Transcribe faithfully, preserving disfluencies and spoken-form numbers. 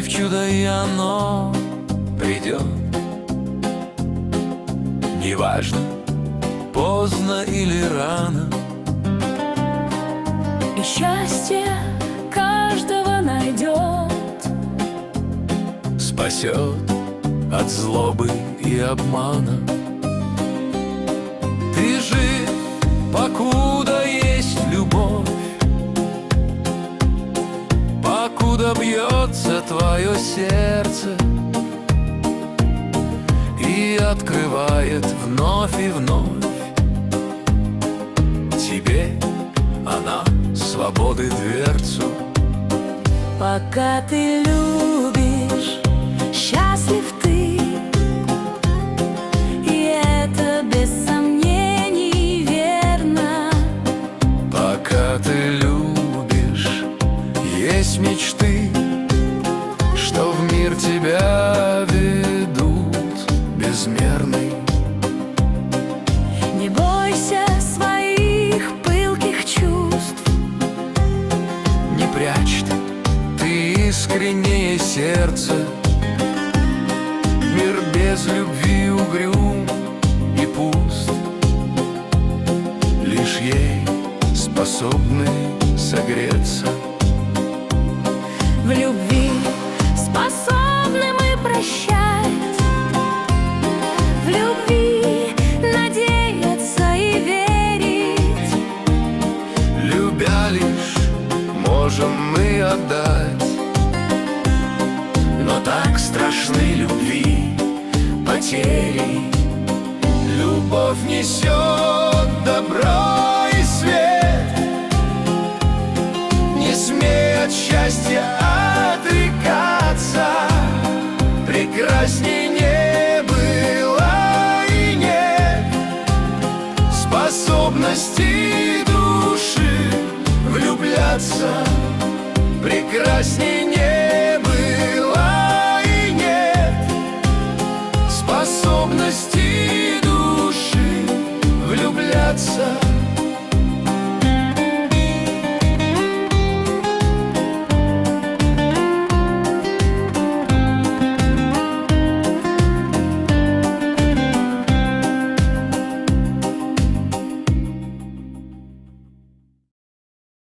в чудо, и оно придет. Неважно, поздно или рано, и счастье каждого найдет, спасет от злобы и обмана. Ты жив, покуда есть любовь, покуда бьется твое сердце и открывает вновь и вновь тебе она свободы дверцу. пока ты любишь, счастлив ты, и это без сомнений верно. Пока ты любишь, есть мечты, что в мир тебя ведут безмерный. Не бойся своих пылких чувств, Не прячь ты, ты искреннее сердца. Мир без любви угрюм и пуст, лишь ей способны согреться. в любви способны мы прощать, в любви надеяться и верить. Любя лишь можем мы отдать, но так страшны любви потери. Любовь несет добро и свет, не смей от счастья отрекаться. Прекрасней не было и нет способности души влюбляться. Прекрасней